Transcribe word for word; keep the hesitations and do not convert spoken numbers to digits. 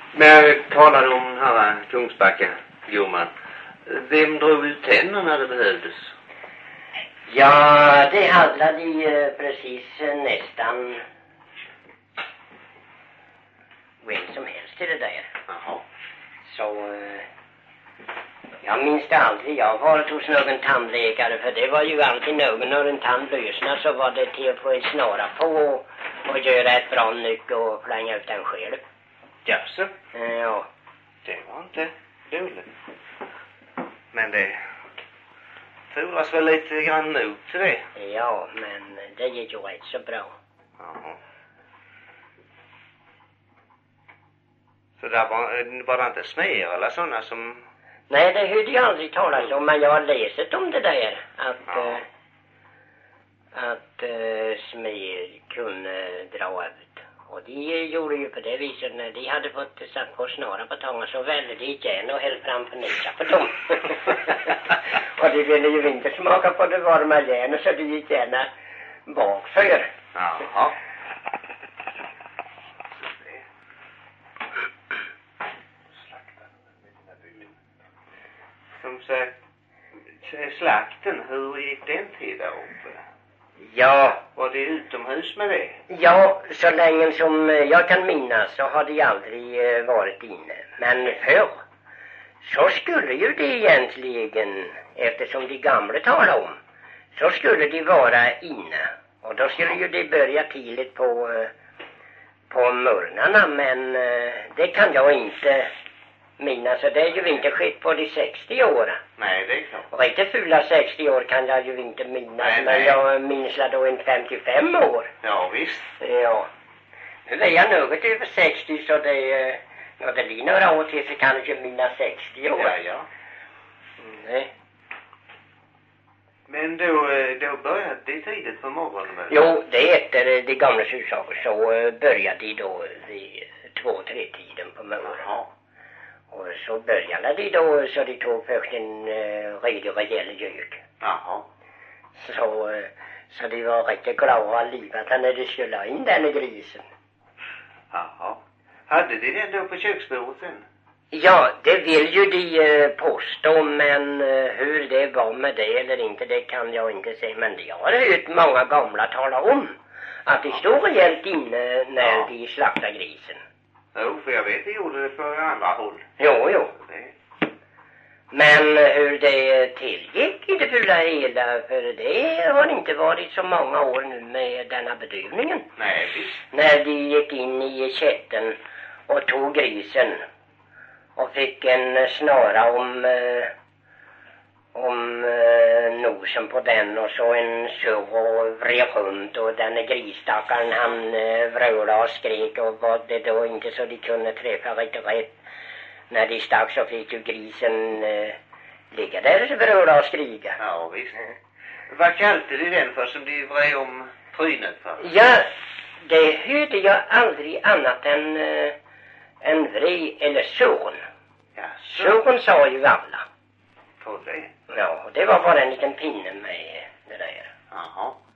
Men jag talade om den här Kungsbacka, gumman. Vem drog ut tänderna när det behövdes? Ja, det handlade ju precis nästan vem som helst till det där. Jaha. Så jag minns det aldrig. Jag har varit hos någon tandläkare, för det var ju alltid någon när en tand lösnade så var det till att få snara på och, och göra ett bra nyck och flänga ut den själv. Jaså? Ja. Det var inte dåligt. Men det fordras väl lite grann nog till det. Ja, men det gick ju rätt så bra. Jaha. Så där var, var det inte smer eller sådana som... Nej, det hörde jag aldrig talas om, men jag har läst om det där. Att, ja. äh, att äh, smer kunde dra ut. Och de gjorde ju på det viset när de hade fått satt på snara på tången så välde de igen och höll fram för näsa på dem. Och de ville ju inte smaka på det varma järnet så de gick gärna bakför. Jaha. Som sagt, slakten, hur gick den till där uppe? Ja. Var det utomhus med det? Ja, så länge som jag kan minnas så har de aldrig varit inne. Men förr så skulle ju det egentligen, eftersom de gamla talade om, så skulle de vara inne. Och då skulle ju de börja tidigt på, på morgnarna, men det kan jag inte minnas. Så det är ju inte skett på de sextio åren. Nej, det är klart. Och inte fulla sextio år kan jag ju inte minnas, nej, men nej. Jag minns då en femtiofem år. Ja, visst. Ja. Nu är jag något över sextio så det, ja, det blir några år till så kan jag ju minnas sextio år. Ja, ja. Nej. Men då, då började det tidigt på morgonen väl? Jo, det efter de gamla sursaker så började de då vid två, tre tiden på morgonen. Jaha. Och så började de då så de tog först en uh, redig rejäl gök. Jaha. Så, uh, så de var riktigt glada och livade när de skulle ha in den grisen. Jaha. Hade de den då på köksbordet sen? Ja, det vill ju de uh, påstå, men uh, hur det var med det eller inte, det kan jag inte säga. Men jag har hört många gamla tala om att de stod rejält inne när ja. de slaktade grisen. Jo, för jag vet de gjorde det på andra håll. Jo, jo. Det. Men hur det tillgick i det fulla hela, för det har inte varit så många år nu med denna bedövningen. Nej, visst. När de gick in i kätten och tog grisen och fick en snara om, eh, om eh, nosen på den och så en surr och vred runt och den grisstackaren han eh, vröla och skrek och var det då inte så de kunde träffa riktigt rätt. När de stack så fick ju grisen eh, ligga där och vröla och skrika. Ja, visst. Mm. Vad kallade de den för som de vred om trynet för? Ja, det hörde jag aldrig annat än eh, en vred eller son. Ja, son sa ju alla. Tror det? Ja, det var bara en liten pinne med det där. Jaha.